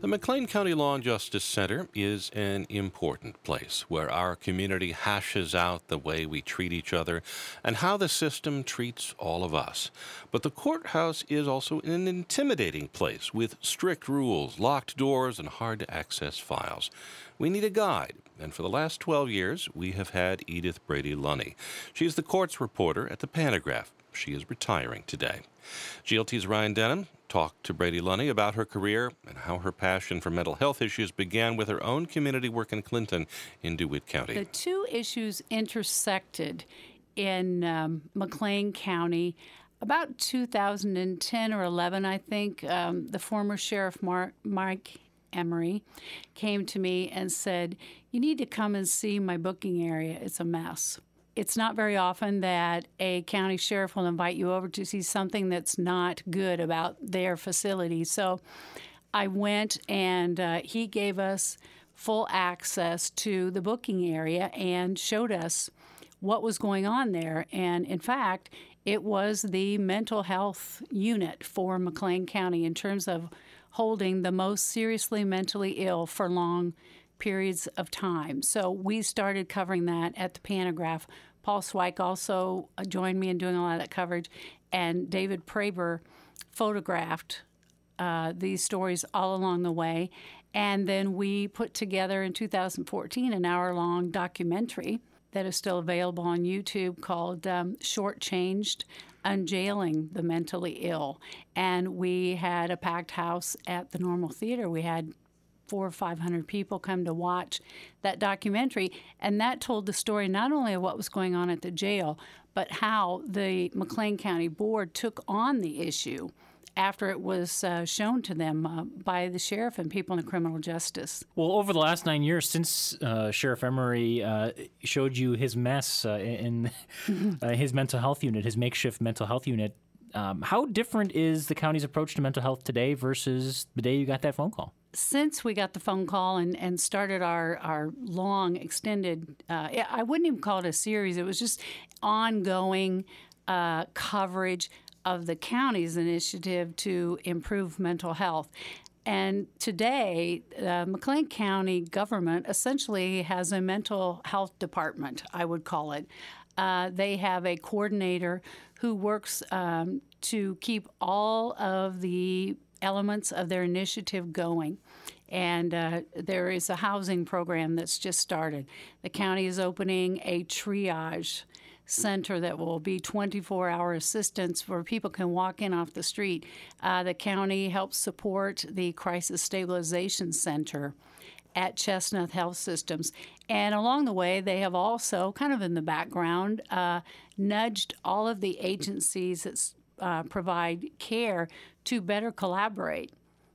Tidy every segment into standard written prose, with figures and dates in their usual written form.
The McLean County Law and Justice Center is an important place where our community hashes out the way we treat each other and how the system treats all of us. But the courthouse is also an intimidating place with strict rules, locked doors, and hard-to-access files. We need a guide, and for the last 12 years, we have had Edith Brady-Lunny. She's the courts reporter at the Pantagraph. She is retiring today. GLT's Ryan Denham talked to Brady-Lunny about her career and how her passion for mental health issues began with her own community work in Clinton in DeWitt County. The two issues intersected in McLean County about 2010 or 11, I think. The former Sheriff Mike Emery came to me and said, "You need to come and see my booking area. It's a mess." It's not very often that a county sheriff will invite you over to see something that's not good about their facility. So I went, and he gave us full access to the booking area and showed us what was going on there. And in fact, it was the mental health unit for McLean County in terms of holding the most seriously mentally ill for long periods of time. So we started covering that at the Pantagraph. Paul Swyke also joined me in doing a lot of that coverage, and David Praber photographed these stories all along the way. And then we put together in 2014 an hour-long documentary that is still available on YouTube called Shortchanged, Unjailing the Mentally Ill. And we had a packed house at the Normal Theater. We had 400 or 500 people come to watch that documentary, and that told the story not only of what was going on at the jail, but how the McLean County Board took on the issue after it was shown to them by the sheriff and people in criminal justice. Well, over the last 9 years, since Sheriff Emery showed you his mess in his mental health unit, his makeshift mental health unit, how different is the county's approach to mental health today versus the day you got that phone call? Since we got the phone call and started our long, extended, I wouldn't even call it a series, it was just ongoing coverage of the county's initiative to improve mental health. And today, McLean County government essentially has a mental health department, I would call it. They have a coordinator who works to keep all of the elements of their initiative going. And there is a housing program that's just started. The county is opening a triage center that will be 24-hour assistance where people can walk in off the street. The county helps support the Crisis Stabilization Center at Chestnut Health Systems. And along the way, they have also, kind of in the background, nudged all of the agencies that provide care to better collaborate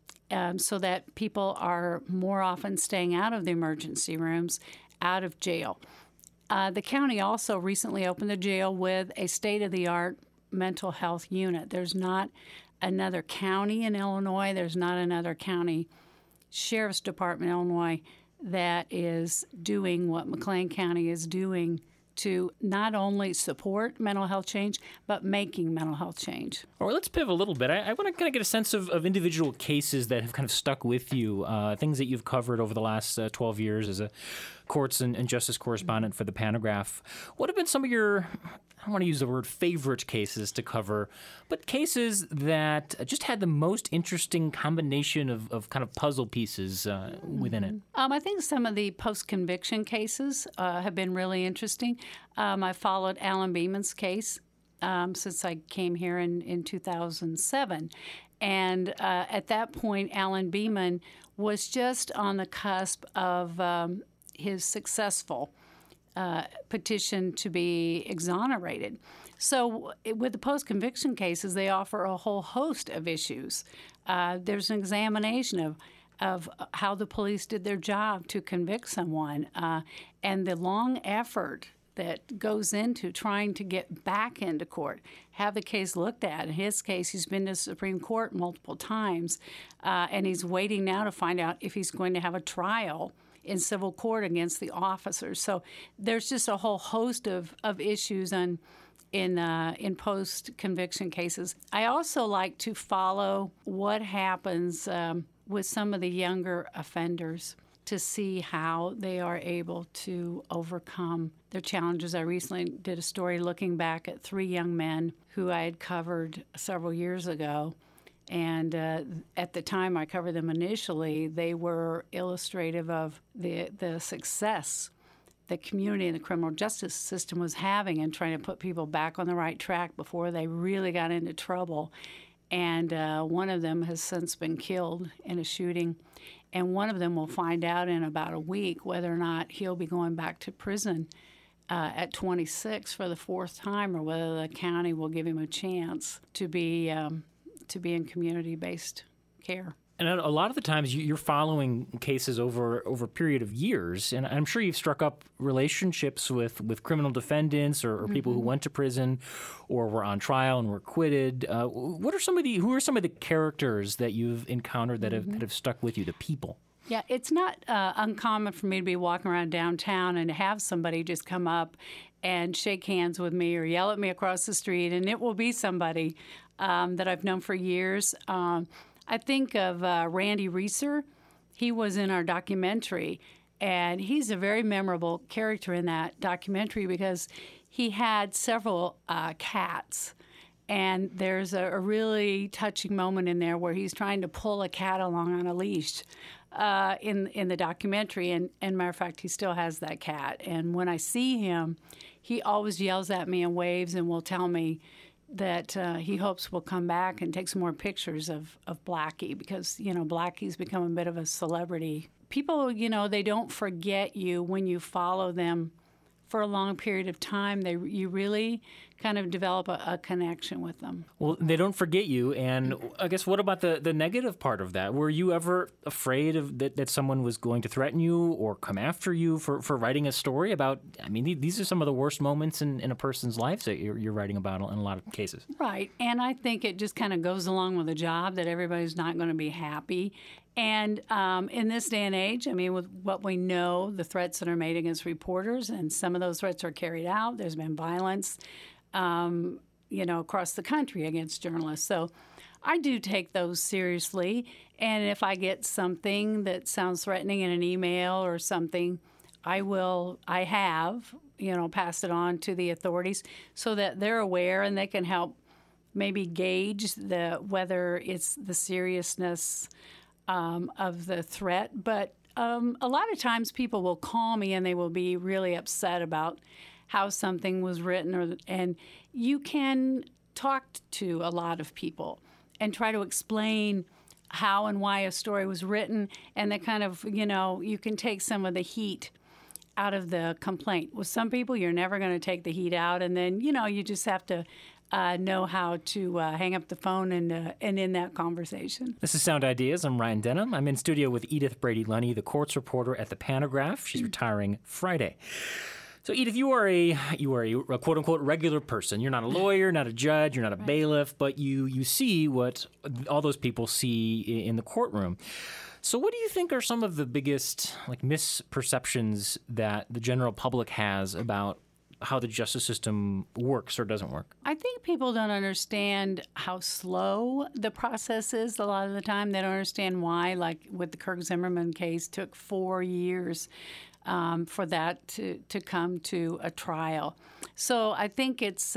so that people are more often staying out of the emergency rooms, out of jail. The county also recently opened the jail with a state-of-the-art mental health unit. There's not another county in Illinois. There's not another county sheriff's department in Illinois that is doing what McLean County is doing to not only support mental health change, but making mental health change. All right, let's pivot a little bit. I want to kind of get a sense of individual cases that have kind of stuck with you, things that you've covered over the last 12 years as a courts and justice correspondent for the Pantagraph. What have been some of your, I don't want to use the word favorite cases to cover, but cases that just had the most interesting combination of kind of puzzle pieces within it? I think some of the post-conviction cases have been really interesting. I followed Alan Beeman's case since I came here in 2007. And at that point, Alan Beeman was just on the cusp of his successful petition to be exonerated. So with the post-conviction cases, they offer a whole host of issues. There's an examination of how the police did their job to convict someone and the long effort that goes into trying to get back into court, have the case looked at. In his case, he's been to the Supreme Court multiple times, and he's waiting now to find out if he's going to have a trial in civil court against the officers. So there's just a whole host of issues in post-conviction cases. I also like to follow what happens with some of the younger offenders to see how they are able to overcome their challenges. I recently did a story looking back at 3 young men who I had covered several years ago. And at the time I covered them initially, they were illustrative of the success the community and the criminal justice system was having in trying to put people back on the right track before they really got into trouble. And one of them has since been killed in a shooting. And one of them will find out in about a week whether or not he'll be going back to prison at 26 for the 4th time, or whether the county will give him a chance to be in community-based care. And a lot of the times you're following cases over a period of years, and I'm sure you've struck up relationships with criminal defendants or people who went to prison or were on trial and were acquitted. Who are some of the characters that you've encountered that have stuck with you, the people? Yeah, it's not uncommon for me to be walking around downtown and to have somebody just come up and shake hands with me or yell at me across the street, and it will be somebody that I've known for years. I think of Randy Reeser. He was in our documentary, and he's a very memorable character in that documentary because he had several cats. And there's a really touching moment in there where he's trying to pull a cat along on a leash in the documentary. And matter of fact, he still has that cat. And when I see him, he always yells at me and waves and will tell me that he hopes we'll come back and take some more pictures of Blackie because, Blackie's become a bit of a celebrity. People, they don't forget you when you follow them for a long period of time. You really kind of develop a connection with them. Well, they don't forget you, and I guess what about the negative part of that? Were you ever afraid of that someone was going to threaten you or come after you for writing a story about, these are some of the worst moments in a person's life that you're writing about in a lot of cases. Right, and I think it just kind of goes along with the job that everybody's not going to be happy. And in this day and age, with what we know, the threats that are made against reporters, and some of those threats are carried out. There's been violence, across the country against journalists. So I do take those seriously. And if I get something that sounds threatening in an email or something, I have passed it on to the authorities so that they're aware and they can help maybe gauge whether it's the seriousness of the threat. But a lot of times people will call me and they will be really upset about how something was written, and you can talk to a lot of people and try to explain how and why a story was written, and that kind of, you can take some of the heat out of the complaint. With some people, you're never going to take the heat out, and then, you just have to know how to hang up the phone and end that conversation. This is Sound Ideas. I'm Ryan Denham. I'm in studio with Edith Brady-Lunny, the courts reporter at the Pantograph. She's retiring Friday. So, Edith, you are a quote-unquote regular person. You're not a lawyer, not a judge, you're not a bailiff, but you see what all those people see in the courtroom. So what do you think are some of the biggest misperceptions that the general public has about how the justice system works or doesn't work? I think people don't understand how slow the process is a lot of the time. They don't understand why, like with the Kirk Zimmerman case, took 4 years for that to come to a trial. So I think it's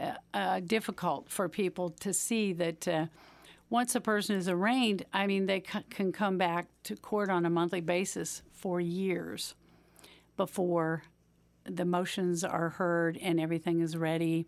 difficult for people to see that once a person is arraigned, they can come back to court on a monthly basis for years before the motions are heard and everything is ready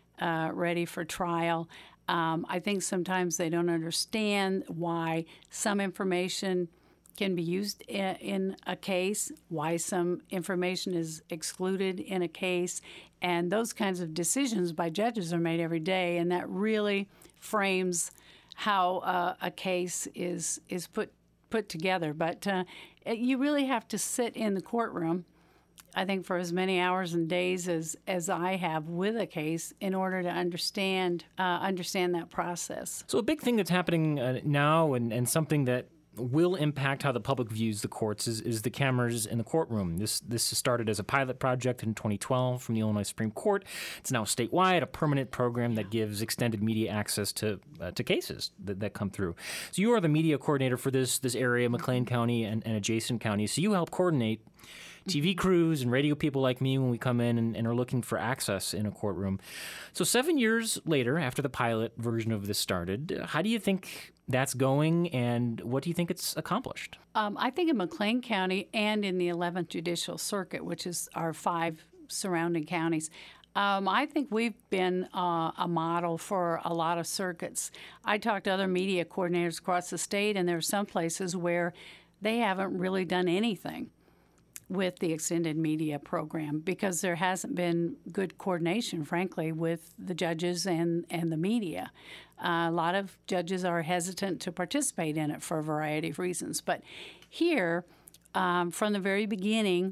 for trial. I think sometimes they don't understand why some information can be used in a case, why some information is excluded in a case, and those kinds of decisions by judges are made every day, and that really frames how a case is put together. But you really have to sit in the courtroom, I think, for as many hours and days as I have with a case in order to understand that process. So a big thing that's happening now and something that will impact how the public views the courts is the cameras in the courtroom. This started as a pilot project in 2012 from the Illinois Supreme Court. It's now statewide, a permanent program that gives extended media access to cases that come through. So you are the media coordinator for this area, McLean County and adjacent counties. So you help coordinate TV crews and radio people like me when we come in and are looking for access in a courtroom. So 7 years later, after the pilot version of this started, how do you think that's going, and what do you think it's accomplished? I think in McLean County and in the 11th Judicial Circuit, which is our 5 surrounding counties, I think we've been a model for a lot of circuits. I talked to other media coordinators across the state, and there are some places where they haven't really done anything with the extended media program because there hasn't been good coordination, frankly, with the judges and the media. A lot of judges are hesitant to participate in it for a variety of reasons. But here, from the very beginning,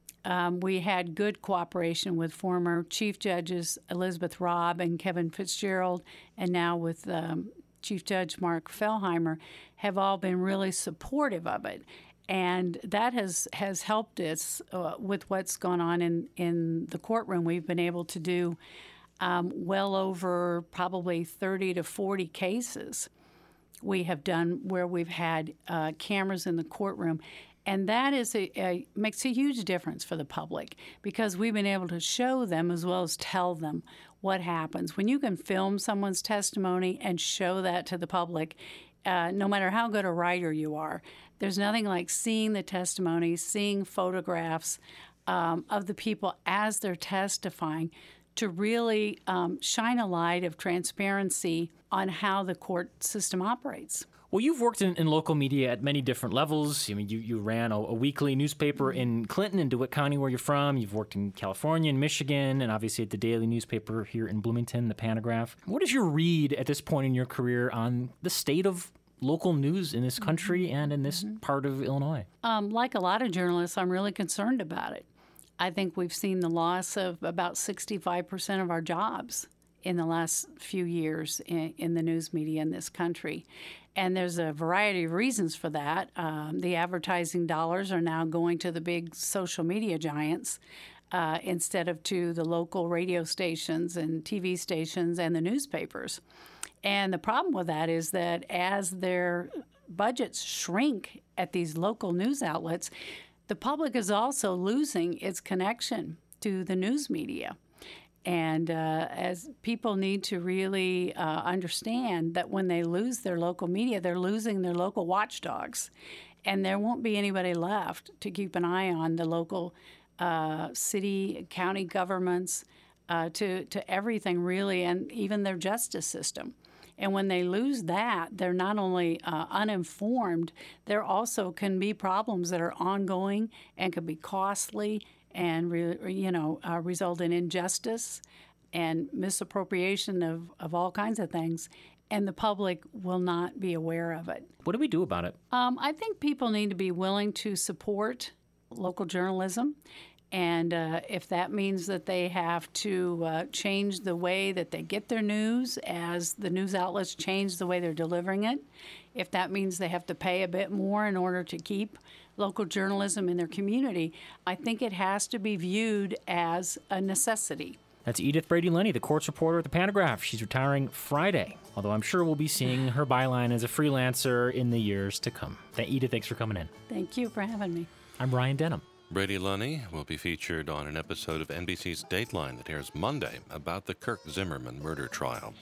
we had good cooperation with former chief judges Elizabeth Robb and Kevin Fitzgerald, and now with Chief Judge Mark Fellheimer, have all been really supportive of it. And that has helped us with what's gone on in the courtroom. We've been able to do well over probably 30 to 40 cases we have done where we've had cameras in the courtroom. And that is makes a huge difference for the public because we've been able to show them as well as tell them what happens. When you can film someone's testimony and show that to the public, no matter how good a writer you are, there's nothing like seeing the testimony, seeing photographs of the people as they're testifying to really shine a light of transparency on how the court system operates. Well, you've worked in local media at many different levels. I mean, you ran a weekly newspaper in Clinton and DeWitt County, where you're from. You've worked in California and Michigan, and obviously at the daily newspaper here in Bloomington, the Panagraph. What is your read at this point in your career on the state of local news in this country and in this part of Illinois? Like a lot of journalists, I'm really concerned about it. I think we've seen the loss of about 65% of our jobs in the last few years in the news media in this country. And there's a variety of reasons for that. The advertising dollars are now going to the big social media giants instead of to the local radio stations and TV stations and the newspapers. And the problem with that is that as their budgets shrink at these local news outlets, the public is also losing its connection to the news media. And as people need to really understand that when they lose their local media, they're losing their local watchdogs. And there won't be anybody left to keep an eye on the local city, county governments, to everything really, and even their justice system. And when they lose that, they're not only uninformed, there also can be problems that are ongoing and could be costly and result in injustice and misappropriation of all kinds of things. And the public will not be aware of it. What do we do about it? I think people need to be willing to support local journalism. And if that means that they have to change the way that they get their news as the news outlets change the way they're delivering it, if that means they have to pay a bit more in order to keep local journalism in their community, I think it has to be viewed as a necessity. That's Edith Brady-Lenny, the courts reporter at the Panagraph. She's retiring Friday, although I'm sure we'll be seeing her byline as a freelancer in the years to come. Edith, thanks for coming in. Thank you for having me. I'm Brian Denham. Brady-Lenny will be featured on an episode of NBC's Dateline that airs Monday about the Kirk Zimmerman murder trial.